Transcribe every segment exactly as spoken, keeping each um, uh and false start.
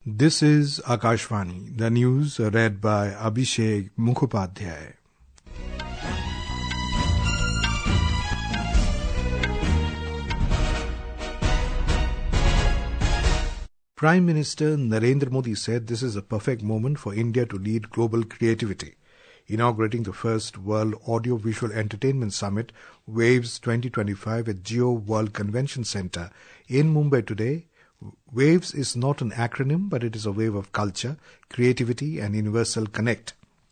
This is Akashvani, the news read by Abhishek Mukhopadhyay. Prime Minister Narendra Modi said this is a perfect moment for India to lead global creativity. Inaugurating the first World Audio-Visual Entertainment Summit, WAVES twenty twenty-five at Jio World Convention Centre in Mumbai today, WAVES is not an acronym, but it is a wave of culture, creativity and universal connect.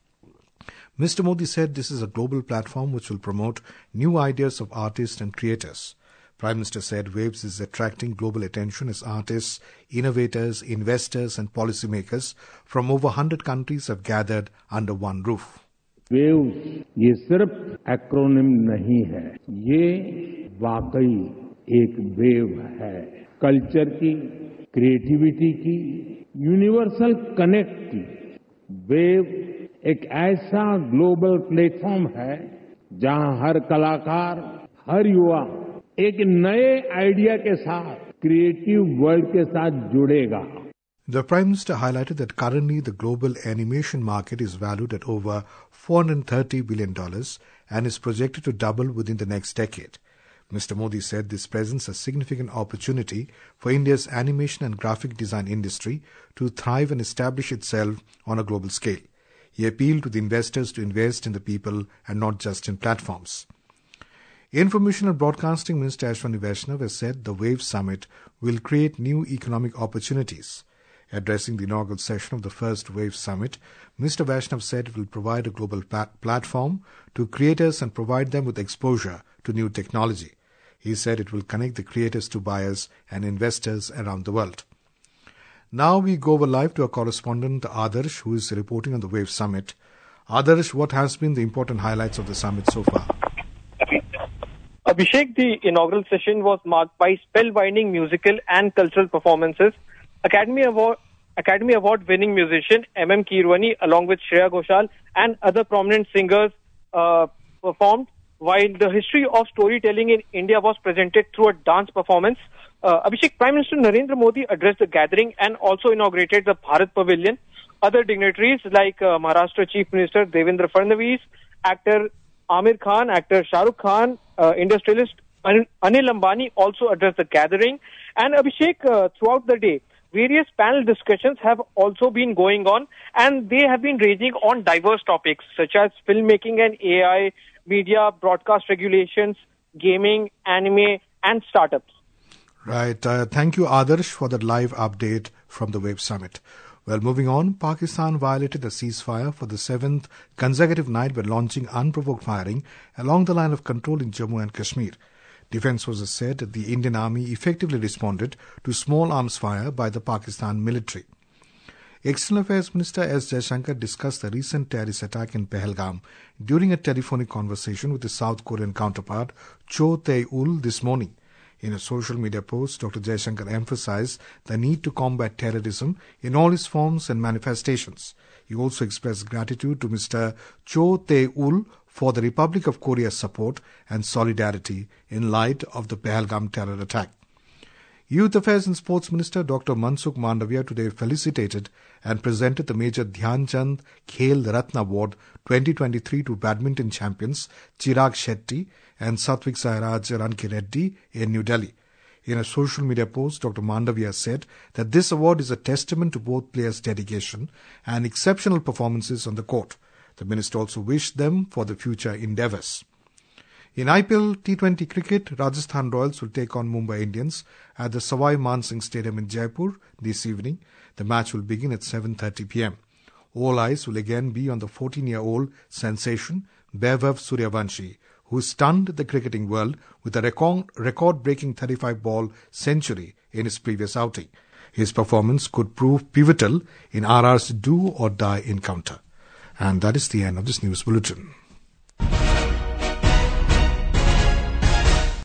Mister Modi said this is a global platform which will promote new ideas of artists and creators. Prime Minister said WAVES is attracting global attention as artists, innovators, investors and policymakers from over one hundred countries have gathered under one roof. WAVES ये सिर्फ acronym नहीं है, ये वाकई एक wave है। Culture की, creativity की, यूनिवर्सल कनेक्ट की। वेव एक ऐसा ग्लोबल प्लेटफॉर्म है जहां हर कलाकार, हर युवा एक नए आइडिया के साथ क्रिएटिव वर्ल्ड के साथ जुड़ेगा। The Prime Minister highlighted that currently the global animation market is valued at over four hundred thirty billion dollars and is projected to double within the next decade. Mister Modi said this presents a significant opportunity for India's animation and graphic design industry to thrive and establish itself on a global scale. He appealed to the investors to invest in the people and not just in platforms. Information and Broadcasting Minister Ashwani Vaishnav has said the WAVES Summit will create new economic opportunities. Addressing the inaugural session of the first WAVES Summit, Mister Vaishnav said it will provide a global pla- platform to creators and provide them with exposure to new technology. He said it will connect the creators to buyers and investors around the world. Now we go over live to our correspondent Adarsh, who is reporting on the WAVES Summit. Adarsh, what has been the important highlights of the summit so far? Abhishek, the inaugural session was marked by spellbinding musical and cultural performances. Academy Award Academy Award winning musician M M Keeravani along with Shreya Ghoshal and other prominent singers uh, performed, while the history of storytelling in India was presented through a dance performance. Uh, Abhishek, Prime Minister Narendra Modi addressed the gathering and also inaugurated the Bharat Pavilion. Other dignitaries like uh, Maharashtra Chief Minister Devendra Fadnavis, actor Amir Khan, actor Shah Rukh Khan, uh, industrialist Anil Ambani also addressed the gathering. And Abhishek, uh, throughout the day, various panel discussions have also been going on, and they have been ranging on diverse topics such as filmmaking and A I, media, broadcast regulations, gaming, anime, and startups. Right. Uh, thank you, Adarsh, for that live update from the WAVES Summit. Well, moving on, Pakistan violated the ceasefire for the seventh consecutive night by launching unprovoked firing along the line of control in Jammu and Kashmir. Defence forces said that the Indian Army effectively responded to small arms fire by the Pakistan military. External Affairs Minister S. Jaishankar discussed the recent terrorist attack in Pahalgam during a telephonic conversation with his South Korean counterpart Cho Tae-ul this morning. In a social media post, Doctor Jaishankar emphasized the need to combat terrorism in all its forms and manifestations. He also expressed gratitude to Mister Cho Tae-ul for the Republic of Korea's support and solidarity in light of the Pahalgam terror attack. Youth Affairs and Sports Minister Doctor Mansukh Mandavia today felicitated and presented the Major Dhyan Chand Khel Ratna Award twenty twenty-three to badminton champions Chirag Shetty and Satvik Sairaj Ranki Reddy in New Delhi. In a social media post, Doctor Mandavia said that this award is a testament to both players' dedication and exceptional performances on the court. The minister also wished them for the future endeavours. In I P L T twenty cricket, Rajasthan Royals will take on Mumbai Indians at the Sawai Mansingh Stadium in Jaipur this evening. The match will begin at seven thirty p.m. All eyes will again be on the fourteen-year-old sensation Vaibhav Suryavanshi, who stunned the cricketing world with a record, record-breaking thirty-five ball century in his previous outing. His performance could prove pivotal in R R's do-or-die encounter. And that is the end of this news bulletin.